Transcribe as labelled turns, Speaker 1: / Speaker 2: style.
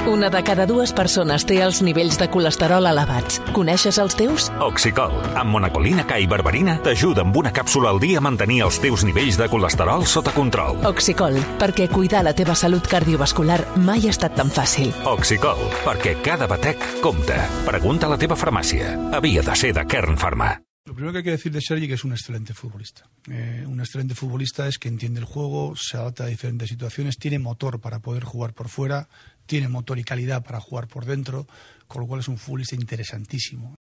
Speaker 1: Una de cada dues persones té els nivells de colesterol elevats. Coneixes els teus?
Speaker 2: Oxicol, amb monacolina K i berberina, t'ajuda amb una càpsula al dia a mantenir els teus nivells de colesterol sota control.
Speaker 1: Oxicol, perquè cuidar la teva salut cardiovascular mai ha estat tan fàcil.
Speaker 2: Oxicol, perquè cada batec compta. Pregunta a la teva farmàcia. Havia de ser de Kern Pharma.
Speaker 3: Lo primero que hay que decir de Sergi es que es un excelente futbolista. Un excelente futbolista es que entiende el juego, se adapta a diferentes situaciones, tiene motor para poder jugar por fuera, tiene motor y calidad para jugar por dentro, con lo cual es un futbolista interesantísimo.